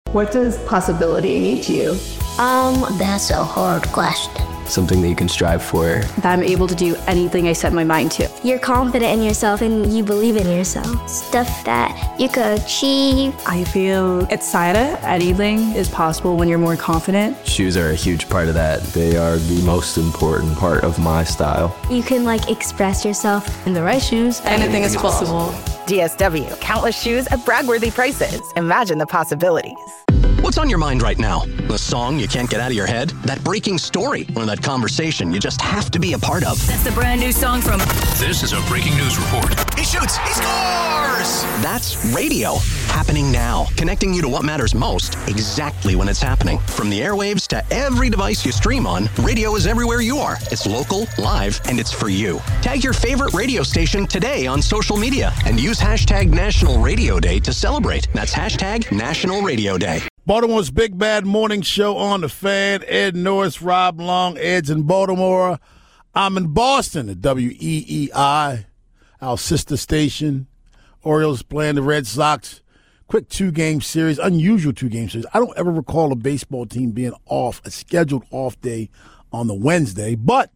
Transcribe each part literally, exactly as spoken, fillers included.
What does possibility mean to you? Um, that's a hard question. Something that you can strive for. That I'm able to do anything I set my mind to. You're confident in yourself and you believe in yourself. Stuff that you could achieve. I feel excited. Anything is possible when you're more confident. Shoes are a huge part of that. They are the most important part of my style. You can like express yourself. In the right shoes, anything is possible. D S W, countless shoes at brag-worthy prices. Imagine the possibilities. What's on your mind right now? The song you can't get out of your head? That breaking story? Or that conversation you just have to be a part of? That's the brand new song from... This is a breaking news report. He shoots! He scores! That's radio. Happening now. Connecting you to what matters most exactly when it's happening. From the airwaves to every device you stream on, radio is everywhere you are. It's local, live, and it's for you. Tag your favorite radio station today on social media and use hashtag National Radio Day to celebrate. That's hashtag National Radio Day. Baltimore's Big Bad Morning Show on the Fan. Ed Norris, Rob Long, Ed's in Baltimore. I'm in Boston at W E E I, our sister station. Orioles playing the Red Sox. Quick two-game series, unusual two-game series. I don't ever recall a baseball team being off, a scheduled off day on the Wednesday, but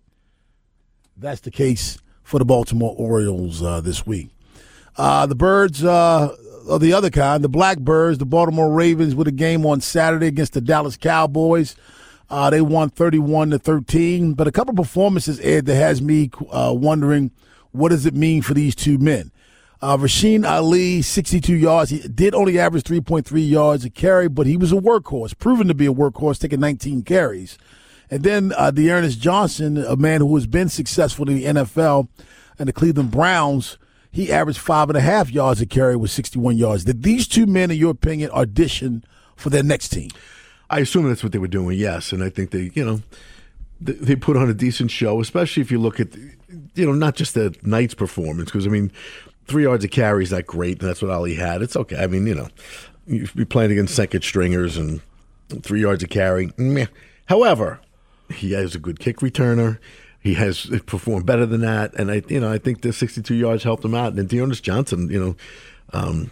that's the case for the Baltimore Orioles uh, this week. Uh, the Birds... Uh, Of the other kind, the Blackbirds, the Baltimore Ravens, with a game on Saturday against the Dallas Cowboys. Uh, they won thirty-one to thirteen. But a couple of performances, Ed, that has me uh, wondering, what does it mean for these two men? Uh, Rasheen Ali, sixty-two yards. He did only average three point three yards a carry, but he was a workhorse, proven to be a workhorse, taking nineteen carries. And then uh, Dearness Johnson, a man who has been successful in the N F L and the Cleveland Browns, he averaged five and a half yards a carry with sixty-one yards. Did these two men, in your opinion, audition for their next team? I assume that's what they were doing, yes. And I think they, you know, they, they put on a decent show, especially if you look at, you know, not just the night's performance. Because, I mean, three yards a carry is not great, and that's what Ali had. It's okay. I mean, you know, you'd be playing against second stringers and three yards a carry. Meh. However, he has a good kick returner. He has performed better than that, and I, you know, I think the sixty-two yards helped him out. And Dearness Johnson, you know, um,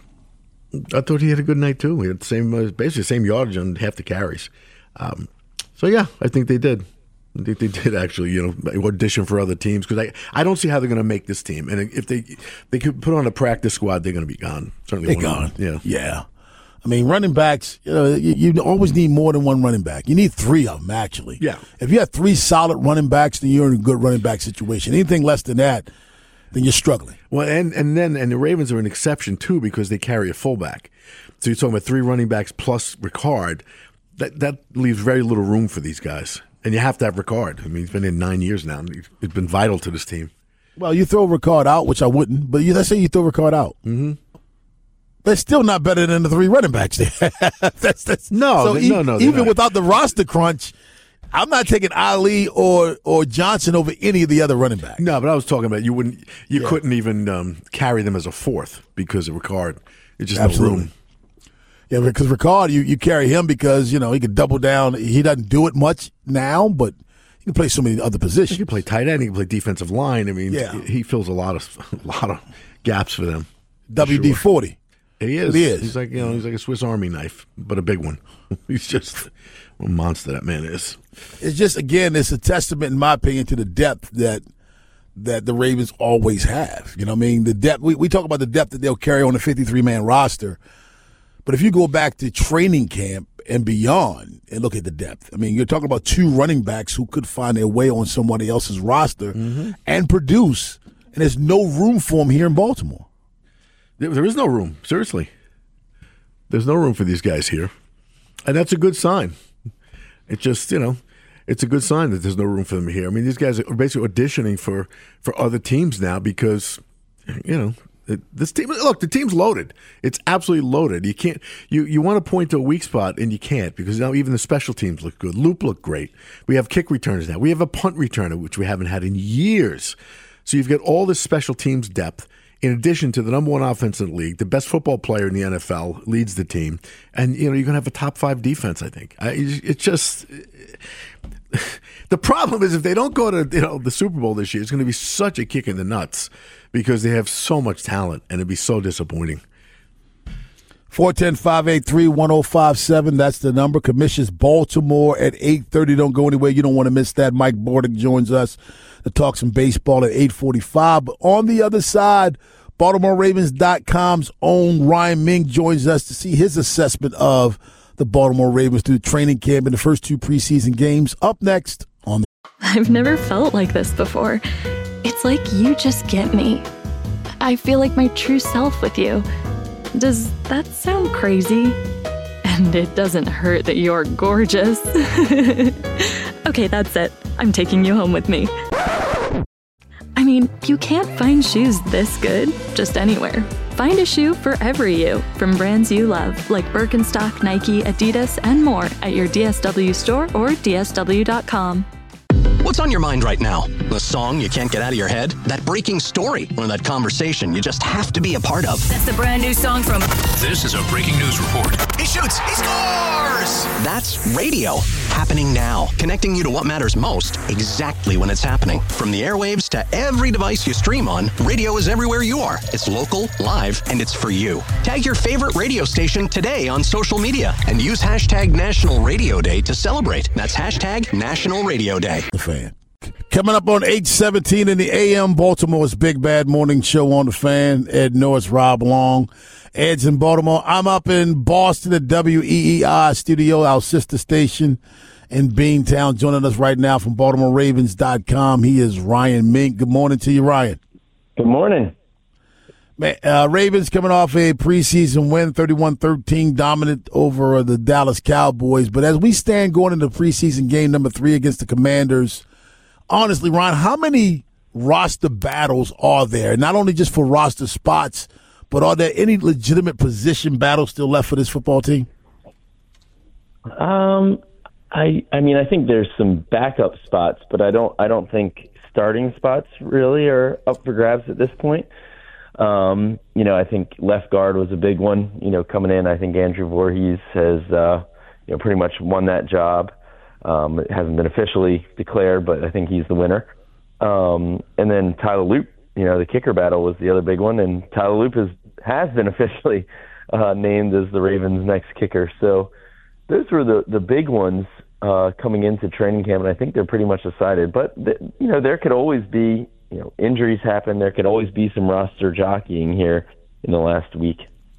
I thought he had a good night too. He had the same, uh, basically the same yardage on half the carries. Um, so yeah, I think they did. I think they did actually, you know, audition for other teams because I, I don't see how they're going to make this team. And if they they could put on a practice squad, they're going to be gone. Certainly, they're gone. Yeah, yeah. I mean, running backs, you know, you, you always need more than one running back. You need three of them, actually. Yeah. If you have three solid running backs, then you're in a good running back situation. Anything less than that, then you're struggling. Well, and, and then and the Ravens are an exception, too, because they carry a fullback. So you're talking about three running backs plus Ricard. That, that leaves very little room for these guys. And you have to have Ricard. I mean, he's been in nine years now. And he's been vital to this team. Well, you throw Ricard out, which I wouldn't, but you, let's say you throw Ricard out. Mm-hmm. They're still not better than the three running backs there. that's, that's, no, so they, e- no, no. Even not. without the roster crunch, I'm not taking Ali or or Johnson over any of the other running backs. No, but I was talking about you wouldn't, you yeah. couldn't even um, carry them as a fourth because of Ricard. It's just Absolutely. no room. Yeah, because Ricard, you, you carry him because, you know, he can double down. He doesn't do it much now, but he can play so many other positions. He can play tight end. He can play defensive line. I mean, yeah. he fills a lot of a lot of gaps for them. W D forty. Sure. He is. He is. He's like, you know, he's like a Swiss Army knife, but a big one. He's just a monster, that man is. It's just, again, it's a testament, in my opinion, to the depth that that the Ravens always have. You know what I mean? The depth. We, we talk about the depth that they'll carry on a fifty-three man roster. But if you go back to training camp and beyond and look at the depth, I mean, you're talking about two running backs who could find their way on somebody else's roster mm-hmm. and produce, and there's no room for them here in Baltimore. There is no room, seriously. There's no room for these guys here. And that's a good sign. It just, you know, it's a good sign that there's no room for them here. I mean, these guys are basically auditioning for, for other teams now because, you know, this team, look, the team's loaded. It's absolutely loaded. You can't, you, you want to point to a weak spot and you can't because now even the special teams look good. Loop looked great. We have kick returners now. We have a punt returner, which we haven't had in years. So you've got all this special teams depth. In addition to the number one offense in the league, the best football player in the N F L leads the team, and you know you're going to have a top five defense. I think I, it's just the problem is if they don't go to you know the Super Bowl this year, it's going to be such a kick in the nuts because they have so much talent, and it'd be so disappointing. four one zero, five eight three, one zero five seven. That's the number. Commissions Baltimore at eight thirty. Don't go anywhere. You don't want to miss that. Mike Bordick joins us to talk some baseball at eight forty-five. But on the other side, Baltimore Ravens dot com's own Ryan Mink joins us to see his assessment of the Baltimore Ravens through training camp in the first two preseason games. Up next on the I've never felt like this before. It's like you just get me. I feel like my true self with you. Does that sound crazy? And it doesn't hurt that you're gorgeous. Okay, that's it. I'm taking you home with me. I mean, you can't find shoes this good just anywhere. Find a shoe for every you from brands you love, like Birkenstock, Nike, Adidas, and more at your D S W store or D S W dot com. What's on your mind right now? The song you can't get out of your head? That breaking story? Or that conversation you just have to be a part of? That's the brand new song from... This is a breaking news report. He shoots! He scores! That's radio. Happening now. Connecting you to what matters most exactly when it's happening. From the airwaves to every device you stream on, radio is everywhere you are. It's local, live, and it's for you. Tag your favorite radio station today on social media and use hashtag National Radio Day to celebrate. That's hashtag National Radio Day. The Fan. Coming up on eight seventeen in the A M, Baltimore's Big Bad Morning Show on The Fan. Ed Norris, Rob Long. Ed's in Baltimore. I'm up in Boston at W E E I studio, our sister station in Beantown. Joining us right now from Baltimore Ravens dot com, he is Ryan Mink. Good morning to you, Ryan. Good morning. Man, uh, Ravens coming off a preseason win, thirty-one thirteen, dominant over uh, the Dallas Cowboys. But as we stand going into preseason game number three against the Commanders, honestly, Ron, how many roster battles are there? Not only just for roster spots, but are there any legitimate position battles still left for this football team? Um, I I mean, I think there's some backup spots, but I don't I don't think starting spots really are up for grabs at this point. Um, you know, I think left guard was a big one. You know, coming in, I think Andrew Voorhees has uh, you know pretty much won that job. Um, it hasn't been officially declared, but I think he's the winner. Um, and then Tyler Loop, you know, the kicker battle was the other big one, and Tyler Loop has has been officially uh, named as the Ravens' next kicker. So those were the the big ones uh, coming into training camp, and I think they're pretty much decided. But th- you know, there could always be you know injuries happen. There could always be some roster jockeying here in the last week.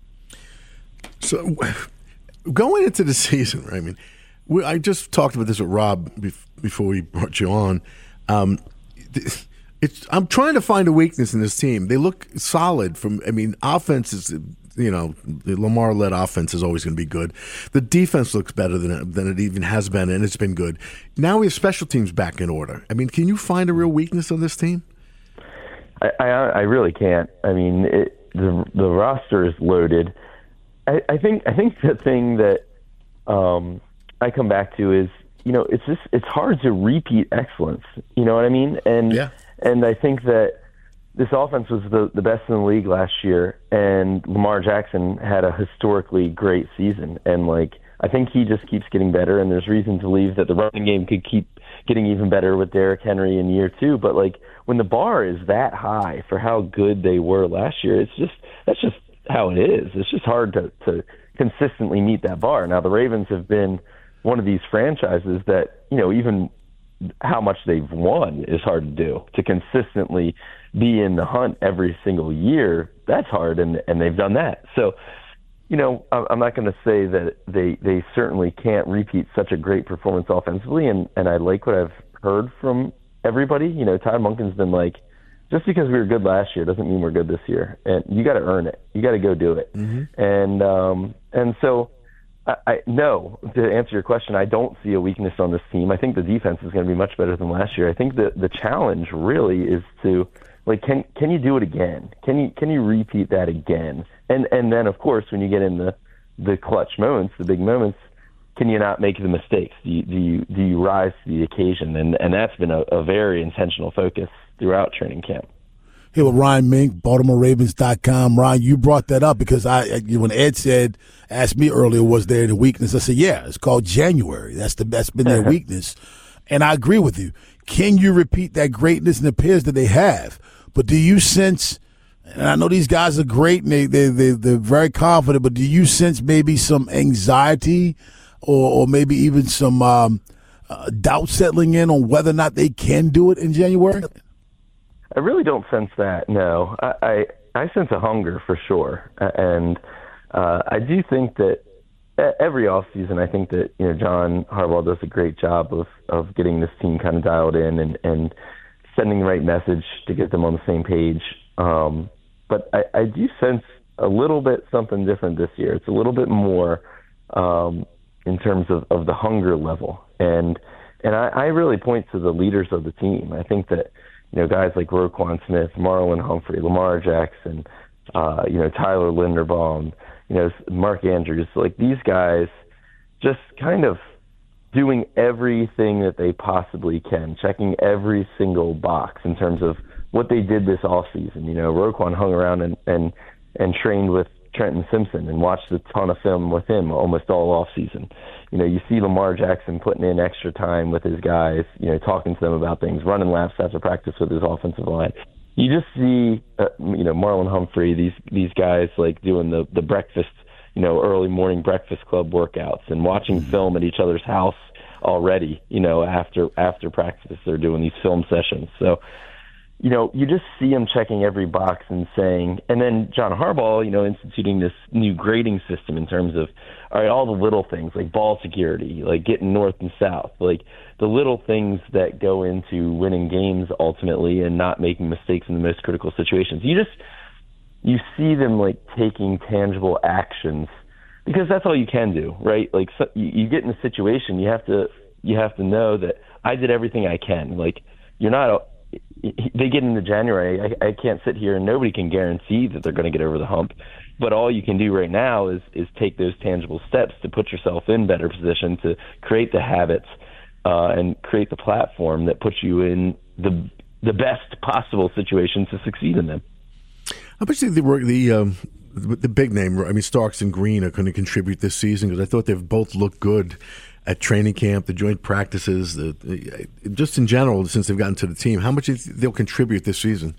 So going into the season, I mean, we, I just talked about this with Rob before we brought you on. Um, it's I'm trying to find a weakness in this team. They look solid. From I mean, offense is. You know, the Lamar-led offense is always going to be good. The defense looks better than it, than it even has been, and it's been good. Now we have special teams back in order. I mean, can you find a real weakness on this team? I, I, I really can't. I mean, it, the the roster is loaded. I, I think I think the thing that um, I come back to is, you know, it's just it's hard to repeat excellence. You know what I mean? And yeah. and I think that this offense was the, the best in the league last year, and Lamar Jackson had a historically great season. And, like, I think he just keeps getting better, and there's reason to believe that the running game could keep getting even better with Derrick Henry in year two. But, like, when the bar is that high for how good they were last year, it's just that's just how it is. It's just hard to, to consistently meet that bar. Now, the Ravens have been one of these franchises that, you know, even how much they've won is hard to do. To consistently be in the hunt every single year, that's hard, and and they've done that. So, you know, I'm not going to say that they they certainly can't repeat such a great performance offensively, and, and I like what I've heard from everybody. You know, Todd Monken's been like, just because we were good last year doesn't mean we're good this year, and you got to earn it. You got to go do it. Mm-hmm. And um, and so, I, I no, to answer your question, I don't see a weakness on this team. I think the defense is going to be much better than last year. I think that the challenge really is to, like, can can you do it again? Can you can you repeat that again? And and then, of course, when you get in the, the clutch moments, the big moments, can you not make the mistakes? Do you do you, do you rise to the occasion? And and that's been a, a very intentional focus throughout training camp. Here with Ryan Mink, Baltimore Ravens dot com. Ryan, you brought that up because I, when Ed said, asked me earlier, was there any weakness? I said, yeah, it's called January. That's the that's been their weakness, and I agree with you. Can you repeat that greatness? And it appears that they have. But do you sense And I know these guys are great and they, they, they, they're very confident, but do you sense maybe some anxiety or, or maybe even some um, uh, doubt settling in on whether or not they can do it in January? I really don't sense that, no. I, I, I sense a hunger for sure. And uh, I do think that every offseason, I think that, you know, John Harbaugh does a great job of, of getting this team kind of dialed in and, and sending the right message to get them on the same page. Um, but I, I do sense a little bit something different this year. It's a little bit more um, in terms of, of the hunger level. And and I, I really point to the leaders of the team. I think that, you know, guys like Roquan Smith, Marlon Humphrey, Lamar Jackson, uh, you know, Tyler Linderbaum, you know, Mark Andrews, like these guys just kind of doing everything that they possibly can, checking every single box in terms of what they did this offseason. You know, Roquan hung around and, and, and trained with Trenton Simpson and watched a ton of film with him almost all offseason. You know, you see Lamar Jackson putting in extra time with his guys, you know, talking to them about things, running laps after practice with his offensive line. You just see, uh, you know, Marlon Humphrey, these these guys like doing the, the breakfast, you know, early morning breakfast club workouts and watching film at each other's house already, you know, after after practice. They're doing these film sessions. So, you know, you just see him checking every box and saying, and then John Harbaugh, you know, instituting this new grading system in terms of, all right, all the little things like ball security, like getting north and south, like the little things that go into winning games ultimately and not making mistakes in the most critical situations. You just, you see them like taking tangible actions because that's all you can do, right? Like so, you, you get in a situation, you have to, you have to know that I did everything I can. Like you're not a, they get into January, I, I can't sit here and nobody can guarantee that they're going to get over the hump. But all you can do right now is is take those tangible steps to put yourself in better position to create the habits uh, and create the platform that puts you in the the best possible situation to succeed in them. How much do you think the the, um, the big name, I mean, Starks and Green are going to contribute this season? Because I thought they've both looked good at training camp, the joint practices, the, just in general since they've gotten to the team. How much do you think they'll contribute this season?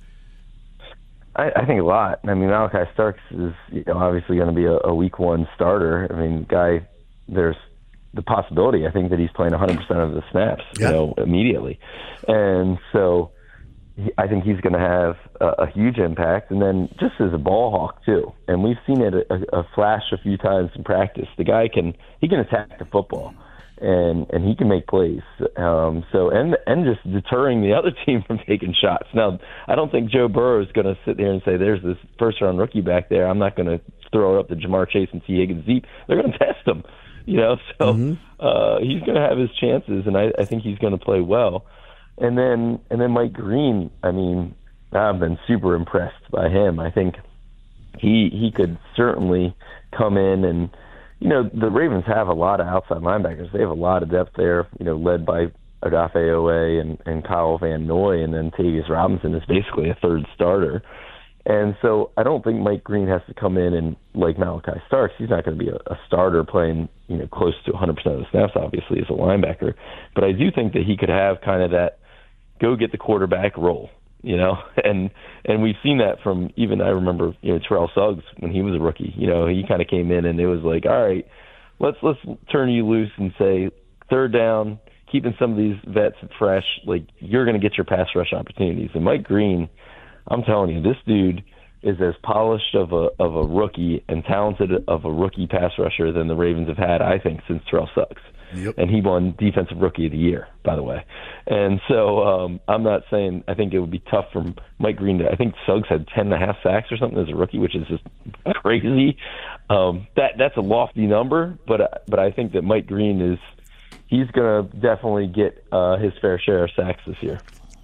I, I think a lot. I mean, Malachi Starks is, you know, obviously going to be a, a week one starter. I mean, guy, there's the possibility, I think, that he's playing one hundred percent of the snaps, yeah. you know, immediately. And so he, I think he's going to have a, a huge impact. And then just as a ball hawk, too. And we've seen it a, a flash a few times in practice. The guy can, he can attack the football. And and he can make plays. Um, so and and just deterring the other team from taking shots. Now, I don't think Joe Burrow is going to sit there and say, "There's this first-round rookie back there. I'm not going to throw it up to Jamar Chase and T. Higgins deep." They're going to test him, you know. So mm-hmm. uh, he's going to have his chances, and I, I think he's going to play well. And then and then Mike Green. I mean, I've been super impressed by him. I think he he could certainly come in and. You know, the Ravens have a lot of outside linebackers. They have a lot of depth there, you know, led by Odafe Owe and, and Kyle Van Noy, and then Tavius Robinson is basically a third starter. And so I don't think Mike Green has to come in and, like Malachi Starks, he's not going to be a, a starter playing, you know, close to one hundred percent of the snaps, obviously, as a linebacker. But I do think that he could have kind of that go get the quarterback role. You know, and and we've seen that from even I remember you know Terrell Suggs when he was a rookie. You know, he kind of came in and it was like, all right, let's let's turn you loose and say third down, keeping some of these vets fresh. Like you're going to get your pass rush opportunities. And Mike Green, I'm telling you, this dude is as polished of a of a rookie and talented of a rookie pass rusher than the Ravens have had, I think, since Terrell Suggs. Yep. And he won Defensive Rookie of the Year, by the way. And so um, I'm not saying I think it would be tough for Mike Green to – I think Suggs had ten and a half sacks or something as a rookie, which is just crazy. Um, that That's a lofty number, but but I think that Mike Green is – he's going to definitely get uh, his fair share of sacks this year.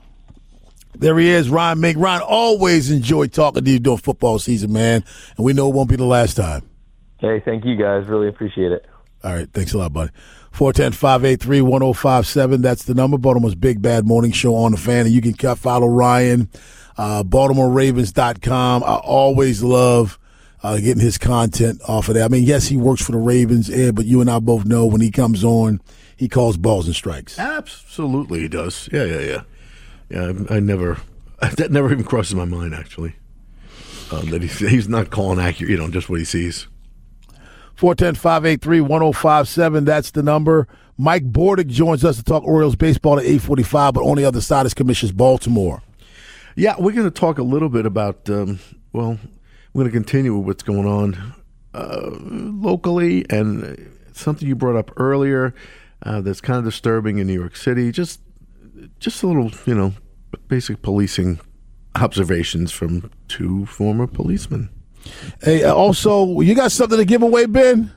There he is, Ryan Mink. Ryan, always enjoy talking to you during football season, man, and we know it won't be the last time. Hey, thank you guys. Really appreciate it. All right, thanks a lot, buddy. four one zero, five eight three, one zero five seven. That's the number. Baltimore's Big Bad Morning Show on the Fan. And you can follow Ryan, uh, Baltimore Ravens dot com. I always love uh, getting his content off of there. I mean, yes, he works for the Ravens, Ed, but you and I both know when he comes on, he calls balls and strikes. Absolutely, he does. Yeah, yeah, yeah. Yeah, I, I never – that never even crosses my mind, actually. um, that he's, he's not calling accurate, you know, just what he sees. four one zero, five eight three, one zero five seven. That's the number. Mike Bordick joins us to talk Orioles baseball at eight forty-five, but on the other side is Commissioners Baltimore. Yeah, we're going to talk a little bit about, um, well, we're going to continue with what's going on uh, locally, and something you brought up earlier uh, that's kind of disturbing in New York City. Just, just a little, you know, basic policing observations from two former policemen. Hey, also, you got something to give away, Ben?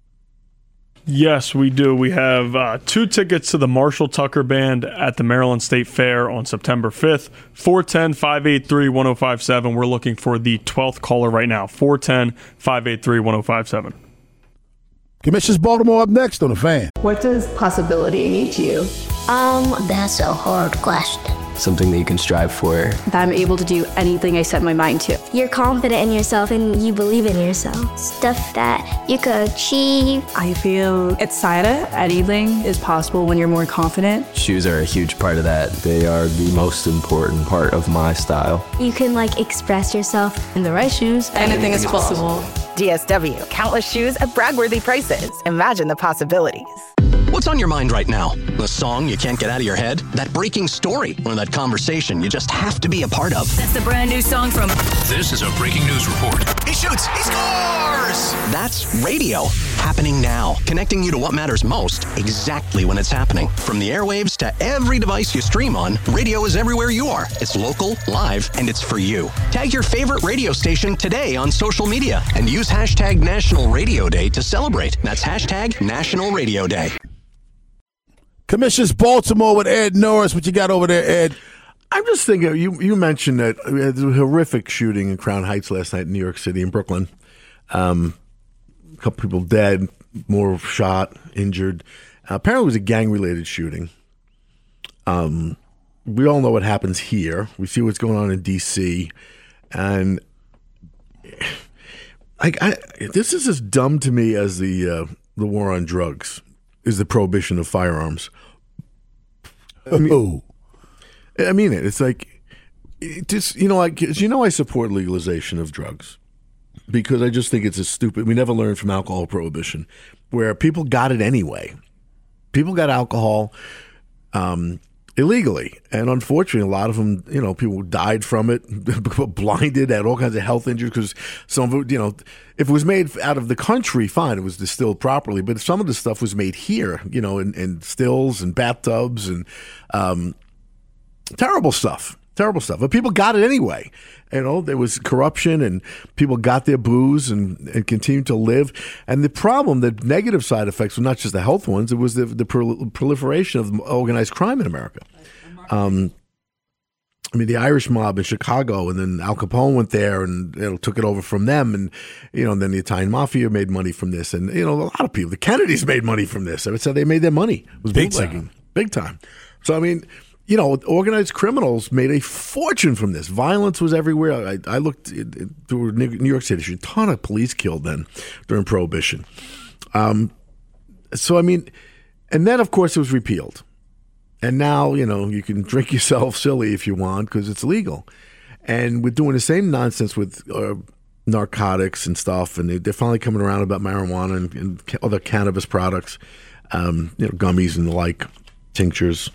Yes, we do. We have uh, two tickets to the Marshall Tucker Band at the Maryland State Fair on September fifth. four one zero, five eight three, one zero five seven. We're looking for the twelfth caller right now. four one zero, five eight three, one zero five seven. Commissioners Baltimore up next on The Fan. What does possibility mean to you? Um, that's a hard question. Something that you can strive for. That I'm able to do anything I set my mind to. You're confident in yourself and you believe in yourself. Stuff that you could achieve. I feel excited. Anything is possible when you're more confident. Shoes are a huge part of that. They are the most important part of my style. You can like express yourself. In the right shoes, anything is possible. D S W, countless shoes at brag-worthy prices. Imagine the possibilities. What's on your mind right now? The song you can't get out of your head? That breaking story? Or that conversation you just have to be a part of? That's the brand new song from... This is a breaking news report. He shoots! He scores! That's radio. Happening now. Connecting you to what matters most, exactly when it's happening. From the airwaves to every device you stream on, radio is everywhere you are. It's local, live, and it's for you. Tag your favorite radio station today on social media and use hashtag National Radio Day to celebrate. That's hashtag National Radio Day. Commissioners Baltimore with Ed Norris. What you got over there, Ed? I'm just thinking, you you mentioned that we had a horrific shooting in Crown Heights last night in New York City, in Brooklyn. Um, a couple people dead, more shot, injured. Uh, apparently it was a gang-related shooting. Um, we all know what happens here. We see what's going on in D C And I, I, this is as dumb to me as the uh, the war on drugs. Is the prohibition of firearms. I mean, I mean it. It's like, it just, you know, like, you know, I support legalization of drugs because I just think it's a stupid, we never learned from alcohol prohibition, where people got it anyway. People got alcohol um, illegally. And unfortunately, a lot of them, you know, people died from it, blinded, had all kinds of health injuries because some of it, you know, if it was made out of the country, fine, it was distilled properly. But some of the stuff was made here, you know, in, in stills and bathtubs and um, terrible stuff, terrible stuff. But people got it anyway. You know, there was corruption and people got their booze and, and continued to live. And the problem, the negative side effects were not just the health ones, it was the, the prol- proliferation of organized crime in America. Um, I mean, the Irish mob in Chicago, and then Al Capone went there and, you know, took it over from them. And, you know, and then the Italian mafia made money from this. And, you know, a lot of people, the Kennedys made money from this. I would say they made their money. It was Big bootlegging. time. Big time. So, I mean, you know, organized criminals made a fortune from this. Violence was everywhere. I, I looked through New York City. A ton of police killed then during Prohibition. Um, so, I mean, and then, of course, it was repealed. And now, you know, you can drink yourself silly if you want because it's legal. And we're doing the same nonsense with uh, narcotics and stuff. And they, they're finally coming around about marijuana and, and ca- other cannabis products, um, you know, gummies and the like, tinctures.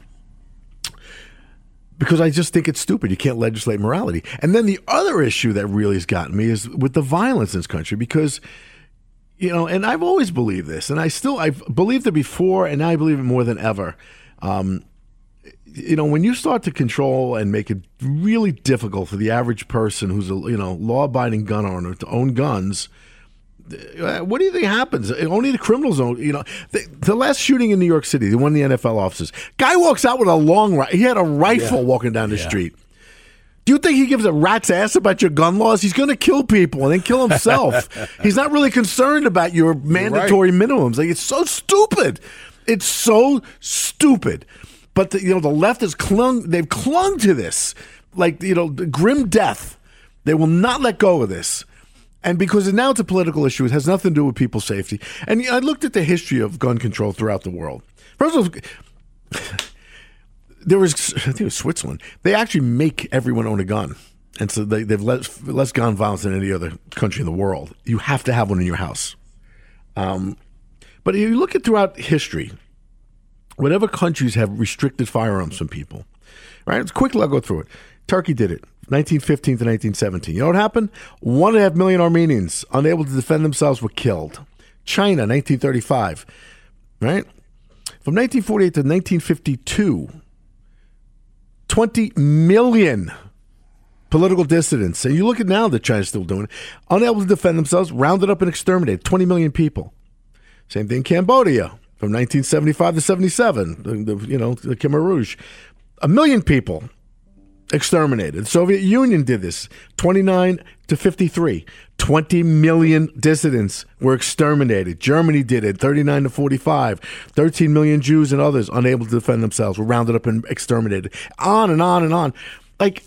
Because I just think it's stupid. You can't legislate morality. And then the other issue that really has gotten me is with the violence in this country because, you know, and I've always believed this. And I still, I've believed it before and now I believe it more than ever. Um, you know, when you start to control and make it really difficult for the average person who's a, you know, law-abiding gun owner to own guns, what do you think happens? Only the criminals own, you know. The, the last shooting in New York City, the one of the N F L officers, guy walks out with a long rifle. He had a rifle yeah. walking down the yeah. street. Do you think he gives a rat's ass about your gun laws? He's going to kill people and then kill himself. He's not really concerned about your mandatory right. minimums. Like, it's so stupid. It's so stupid. But the, you know, the left has clung. They've clung to this, like, you know, grim death. They will not let go of this, and because now it's a political issue, it has nothing to do with people's safety. And you know, I looked at the history of gun control throughout the world. First of all, there was, I think it was Switzerland. They actually make everyone own a gun. And so they, they've less, less gun violence than any other country in the world. You have to have one in your house. Um, but if you look at throughout history, whatever countries have restricted firearms from people, right? It's quickly, I'll go through it. Turkey did it, nineteen fifteen to nineteen seventeen. You know what happened? One and a half million Armenians, unable to defend themselves, were killed. China, nineteen thirty-five, right? From nineteen forty-eight to nineteen fifty-two, twenty million political dissidents. And you look at now that China's still doing it, unable to defend themselves, rounded up and exterminated twenty million people. Same thing in Cambodia from nineteen seventy-five to seventy-seven, the, the, you know, the Khmer Rouge. A million people exterminated. The Soviet Union did this, twenty-nine to fifty-three. twenty million dissidents were exterminated. Germany did it, thirty-nine to forty-five. thirteen million Jews and others unable to defend themselves were rounded up and exterminated. On and on and on. Like,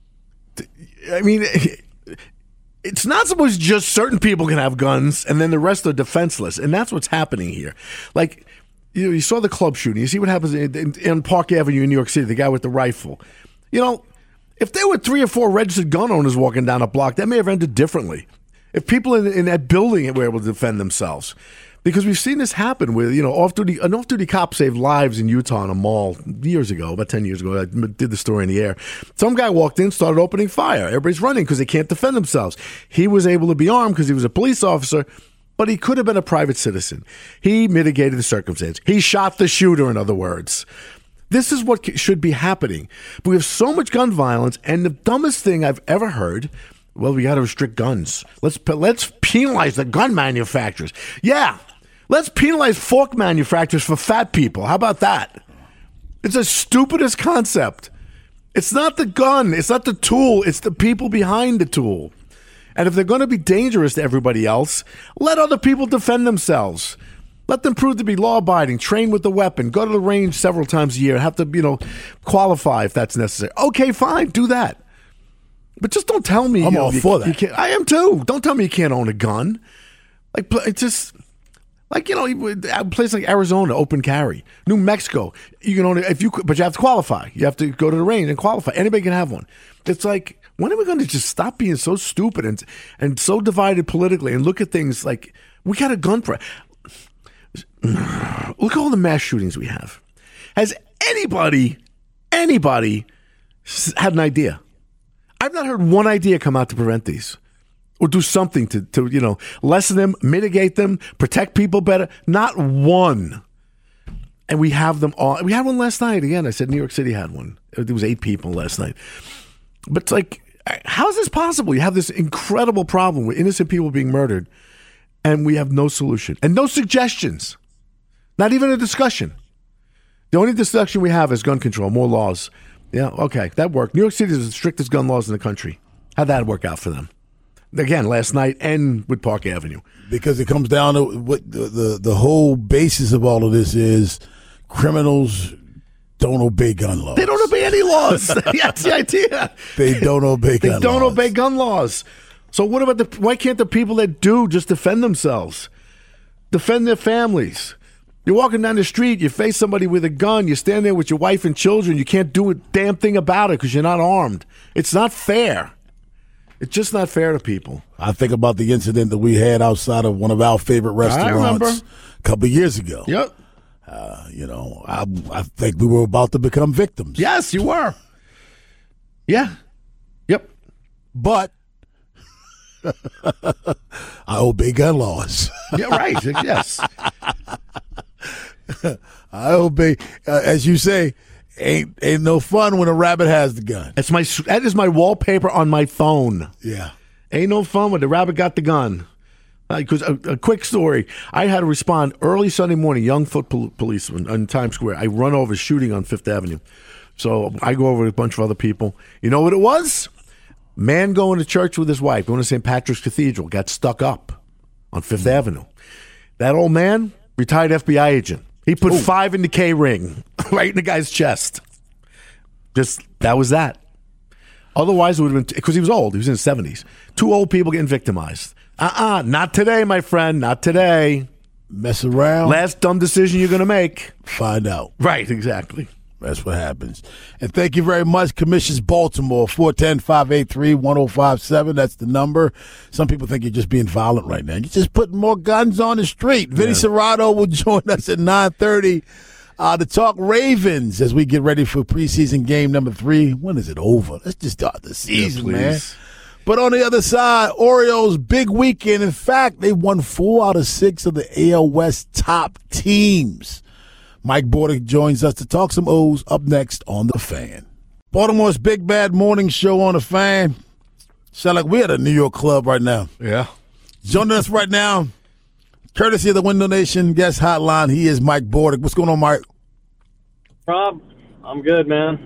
I mean, it's not supposed just certain people can have guns and then the rest are defenseless. And that's what's happening here. Like, you know, you saw the club shooting. You see what happens in, in, in Park Avenue in New York City, the guy with the rifle. You know, if there were three or four registered gun owners walking down a block, that may have ended differently. If people in, in that building were able to defend themselves. Because we've seen this happen with, you know, off-duty, an off-duty cop saved lives in Utah in a mall years ago, about ten years ago. I did the story in the air. Some guy walked in, started opening fire. Everybody's running because they can't defend themselves. He was able to be armed because he was a police officer, but he could have been a private citizen. He mitigated the circumstance. He shot the shooter, in other words. This is what should be happening. But we have so much gun violence, and the dumbest thing I've ever heard, well, we got to restrict guns. Let's let's penalize the gun manufacturers. Yeah, let's penalize fork manufacturers for fat people. How about that? It's the stupidest concept. It's not the gun. It's not the tool. It's the people behind the tool. And if they're going to be dangerous to everybody else, let other people defend themselves. Let them prove to be law-abiding, train with the weapon, go to the range several times a year, have to, you know, qualify if that's necessary. Okay, fine, do that. But just don't tell me. I'm you know, all you, for that. You can't, I am too. Don't tell me you can't own a gun. Like, it's just, like, you know, a place like Arizona, open carry. New Mexico, you can own it if you, but you have to qualify. You have to go to the range and qualify. Anybody can have one. It's like, when are we going to just stop being so stupid and and so divided politically and look at things like, we got a gun for. Look at all the mass shootings we have. Has anybody, anybody had an idea? I've not heard one idea come out to prevent these or do something to, to you know, lessen them, mitigate them, protect people better. Not one. And we have them all. We had one last night. Again, I said New York City had one. There was eight people last night. But it's like, how is this possible? You have this incredible problem with innocent people being murdered, and we have no solution and no suggestions, not even a discussion. The only discussion we have is gun control, more laws. Yeah, okay, that worked. New York City is the strictest gun laws in the country. How'd that work out for them? Again, last night and with Park Avenue. Because it comes down to what the, the, the whole basis of all of this is criminals don't obey gun laws. They don't obey any laws. That's the idea. They don't obey gun laws. They don't obey gun laws. So what about the, why can't the people that do just defend themselves? Defend their families. You're walking down the street, you face somebody with a gun, you stand there with your wife and children, you can't do a damn thing about it because you're not armed. It's not fair. It's just not fair to people. I think about the incident that we had outside of one of our favorite restaurants a couple of years ago. Yep. Uh, you know, I, I think we were about to become victims. Yes, you were. Yeah. Yep. But I obey gun laws. Yeah, right. Yes. I obey, uh, as you say, ain't ain't no fun when a rabbit has the gun. That's my that is my wallpaper on my phone. Yeah. Ain't no fun when the rabbit got the gun. Because uh, a, a quick story, I had to respond early Sunday morning, young foot pol- policeman in Times Square. I run over shooting on Fifth Avenue. So I go over with a bunch of other people. You know what it was? Man going to church with his wife, going to Saint Patrick's Cathedral, got stuck up on Fifth mm-hmm. Avenue. That old man, retired F B I agent. He put Ooh. five in the K ring, right in the guy's chest. Just, that was that. Otherwise, it would have been, because he was old, he was in his seventies. Two old people getting victimized. Uh-uh, not today, my friend, not today. Mess around. Last dumb decision you're going to make. Find out. Right, exactly. That's what happens. And thank you very much, Commissions Baltimore, four one zero, five eight three, one zero five seven. That's the number. Some people think you're just being violent right now. You're just putting more guns on the street. Vinny yeah. Serrato will join us at nine thirty uh, to talk Ravens as we get ready for preseason game number three. When is it over? Let's just start the season, yeah, man. But on the other side, Orioles, big weekend. In fact, they won four out of six of the A L West top teams. Mike Bordick joins us to talk some O's up next on The Fan. Baltimore's Big Bad Morning Show on The Fan. Sound like we're at a New York club right now. Yeah. Joining us right now, courtesy of the Window Nation guest hotline, he is Mike Bordick. What's going on, Mike? Rob, I'm good, man.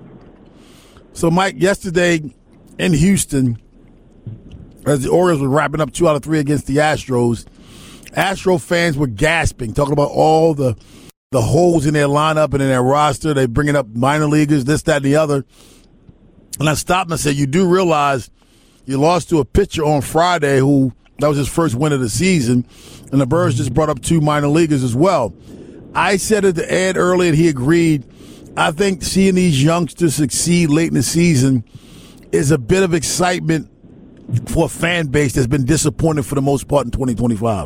So, Mike, yesterday in Houston, as the Orioles were wrapping up two out of three against the Astros, Astro fans were gasping, talking about all the the holes in their lineup and in their roster. They bringing up minor leaguers, this, that, and the other. And I stopped and I said, you do realize you lost to a pitcher on Friday who, that was his first win of the season, and the Birds just brought up two minor leaguers as well. I said it to Ed earlier, and he agreed. I think seeing these youngsters succeed late in the season is a bit of excitement for a fan base that's been disappointed for the most part in twenty twenty-five.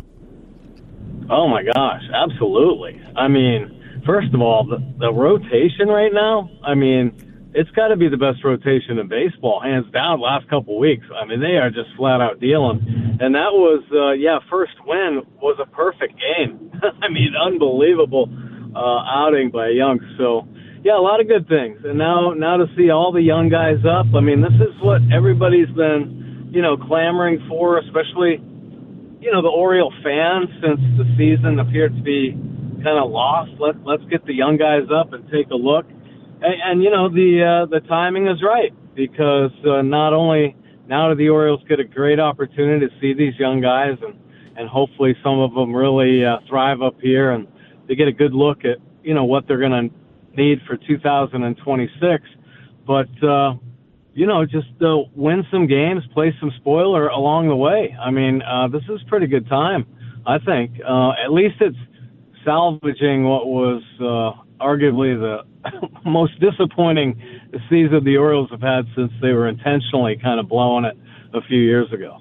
Oh, my gosh, absolutely. I mean, first of all, the, the rotation right now, I mean, it's got to be the best rotation in baseball, hands down, last couple of weeks. I mean, they are just flat out dealing. And that was, uh, yeah, first win was a perfect game. I mean, unbelievable uh, outing by Young. So, yeah, a lot of good things. And now, now to see all the young guys up, I mean, this is what everybody's been, you know, clamoring for, especially, you know, the Oriole fans, since the season appeared to be kind of lost. Let, let's get the young guys up and take a look. And, and you know, the uh, the timing is right, because uh, not only now do the Orioles get a great opportunity to see these young guys, and, and hopefully some of them really uh, thrive up here, and they get a good look at, you know, what they're going to need for two thousand twenty-six. But, uh, you know, just uh, win some games, play some spoiler along the way. I mean, uh, this is a pretty good time, I think. Uh, at least it's salvaging what was uh, arguably the most disappointing season the Orioles have had since they were intentionally kind of blowing it a few years ago.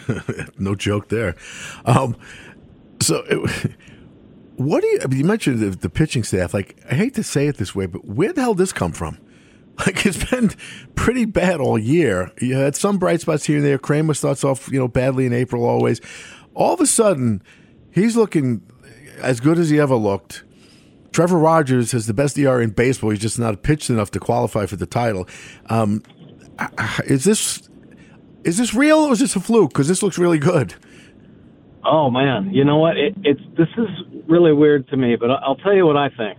No joke there. Um, so it, what do you, I mean, you mentioned the, the pitching staff. Like, I hate to say it this way, but where the hell did this come from? Like, it's been pretty bad all year. You had some bright spots here and there. Kramer starts off, you know, badly in April always. All of a sudden, he's looking as good as he ever looked. Trevor Rogers has the best E R A in baseball. He's just not pitched enough to qualify for the title. Um, is this is this real or is this a fluke? Because this looks really good. Oh man, you know what? It, it's this is really weird to me, but I'll tell you what I think.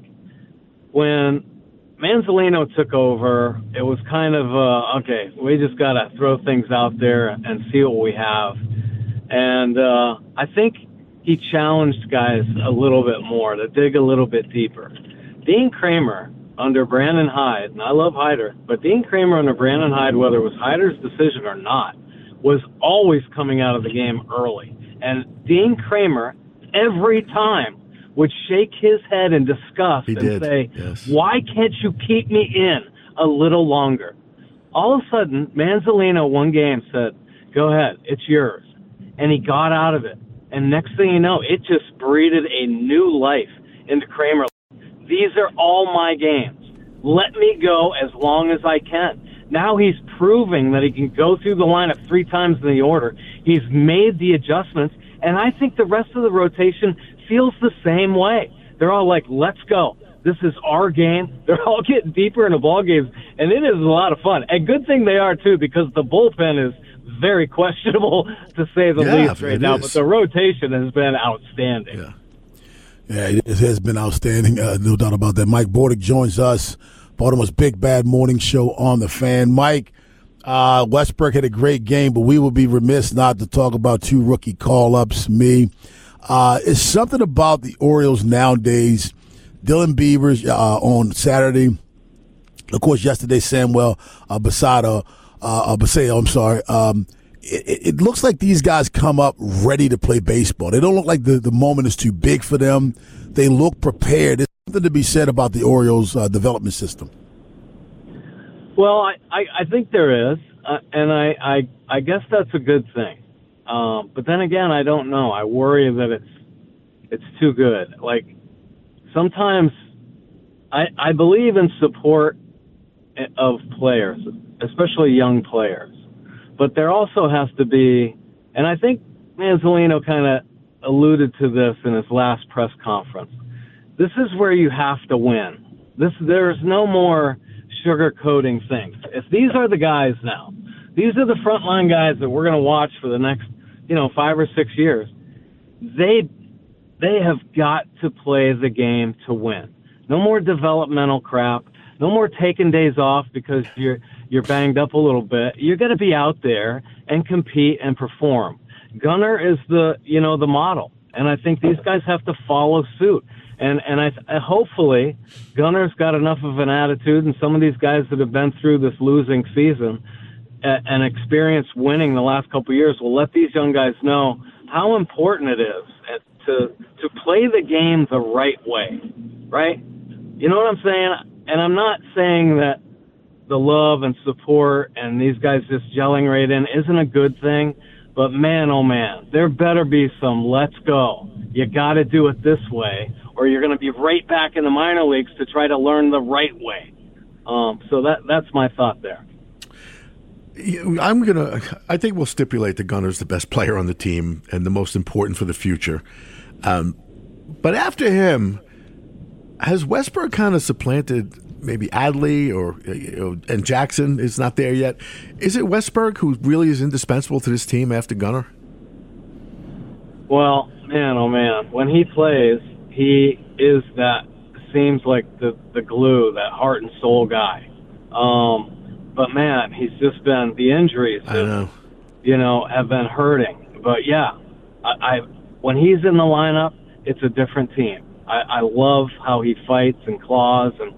When Manzolino took over, it was kind of, uh, okay, we just got to throw things out there and see what we have. And uh, I think he challenged guys a little bit more, to dig a little bit deeper. Dean Kramer under Brandon Hyde, and I love Hyder, but Dean Kramer under Brandon Hyde, whether it was Hyder's decision or not, was always coming out of the game early. And Dean Kramer, every time, would shake his head in disgust he and did. say, yes. Why can't you keep me in a little longer? All of a sudden, Manzolino one game said, go ahead, it's yours. And he got out of it. And next thing you know, it just breathed a new life into Kramer. These are all my games. Let me go as long as I can. Now he's proving that he can go through the lineup three times in the order. He's made the adjustments, and I think the rest of the rotation feels the same way. They're all like, let's go. This is our game. They're all getting deeper into ball games, and it is a lot of fun. And good thing they are, too, because the bullpen is very questionable, to say the yeah, least right now. is. But the rotation has been outstanding. Yeah, yeah it has been outstanding. Uh, no doubt about that. Mike Bordick joins us, Baltimore's Big Bad Morning Show on The Fan. Mike, uh, Westbrook had a great game, but we would be remiss not to talk about two rookie call-ups, me. Uh, it's something about the Orioles nowadays. Dylan Beavers uh, on Saturday. Of course, yesterday, Samuel uh, Basada, uh, Baseo, I'm sorry. Um, it, it looks like these guys come up ready to play baseball. They don't look like the, the moment is too big for them. They look prepared. There's something to be said about the Orioles' uh, development system. Well, I, I, I think there is, uh, and I, I I guess that's a good thing. Um, but then again, I don't know. I worry that it's it's too good. Like, sometimes I, I believe in support of players, especially young players. But there also has to be, and I think Manzolino kind of alluded to this in his last press conference, this is where you have to win. This There's no more sugarcoating things. If these are the guys now, these are the frontline guys that we're going to watch for the next, you know, five or six years, they they have got to play the game to win. No more developmental crap. No more taking days off because you're you're banged up a little bit. You're going to be out there and compete and perform. Gunnar is the you know the model, and I think these guys have to follow suit. And and I, I hopefully Gunnar's got enough of an attitude, and some of these guys that have been through this losing season uh, and experience winning the last couple of years will let these young guys know how important it is to to play the game the right way, right? You know what I'm saying? And I'm not saying that the love and support and these guys just gelling right in isn't a good thing, but man, oh man, there better be some let's go. You got to do it this way, or you're going to be right back in the minor leagues to try to learn the right way. Um, so that that's my thought there. I'm going to – I think we'll stipulate that Gunnar's the best player on the team and the most important for the future. Um, but after him, has Westburg kind of supplanted maybe Adley or you know, and Jackson is not there yet? Is it Westburg who really is indispensable to this team after Gunnar? Well, man, oh man, when he plays, he is that seems like the the glue, that heart and soul guy. Um, but man, he's just been the injuries. I know. You know, have been hurting. But yeah, I, I when he's in the lineup, it's a different team. I, I love how he fights and claws and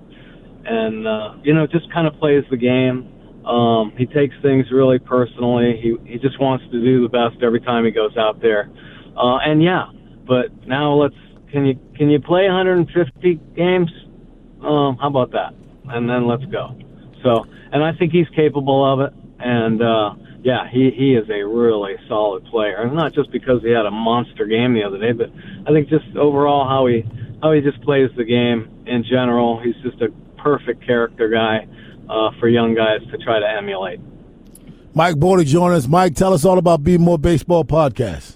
and uh, you know just kind of plays the game. Um, he takes things really personally. He he just wants to do the best every time he goes out there. Uh, and yeah, but now let's can you can you play one hundred fifty games? Um, how about that? And then let's go. So and I think he's capable of it. And uh, yeah, he he is a really solid player, and not just because he had a monster game the other day, but I think just overall how he how he just plays the game in general. He's just a perfect character guy uh, for young guys to try to emulate. Mike Bordy joining us. Mike, tell us all about Be More Baseball podcast.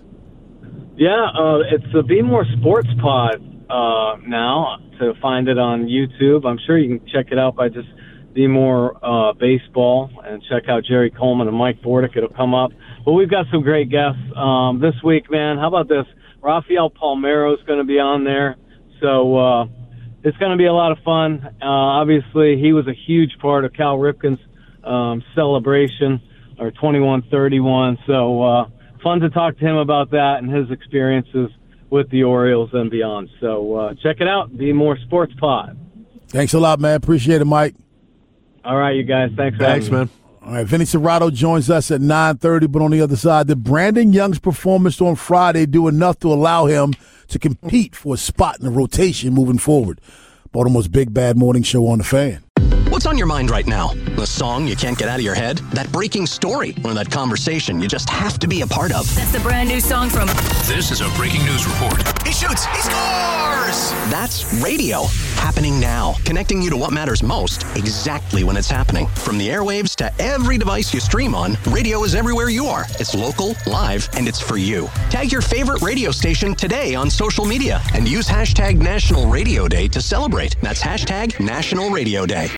Yeah, uh, it's the Be More Sports Pod uh, now. To find it on YouTube, I'm sure you can check it out by just Be More uh, Baseball and check out Jerry Coleman and Mike Bordick. It'll come up. But we've got some great guests um, this week, man. How about this? Rafael Palmeiro is going to be on there. So uh, it's going to be a lot of fun. Uh, obviously, he was a huge part of Cal Ripken's um, celebration, or twenty-one thirty-one. So uh, fun to talk to him about that and his experiences with the Orioles and beyond. So uh, check it out, Be More Sports Pod. Thanks a lot, man. Appreciate it, Mike. All right, you guys. Thanks for Thanks, having man. me. All right, Vinny Cerrato joins us at nine thirty, but on the other side, did Brandon Young's performance on Friday do enough to allow him to compete for a spot in the rotation moving forward? Baltimore's Big Bad Morning Show on The Fan. What's on your mind right now? The song you can't get out of your head? That breaking story? Or that conversation you just have to be a part of? That's the brand new song from... This is a breaking news report. He shoots! He scores! That's radio. Happening now. Connecting you to what matters most, exactly when it's happening. From the airwaves to every device you stream on, radio is everywhere you are. It's local, live, and it's for you. Tag your favorite radio station today on social media and use hashtag National Radio Day to celebrate. That's hashtag National Radio Day.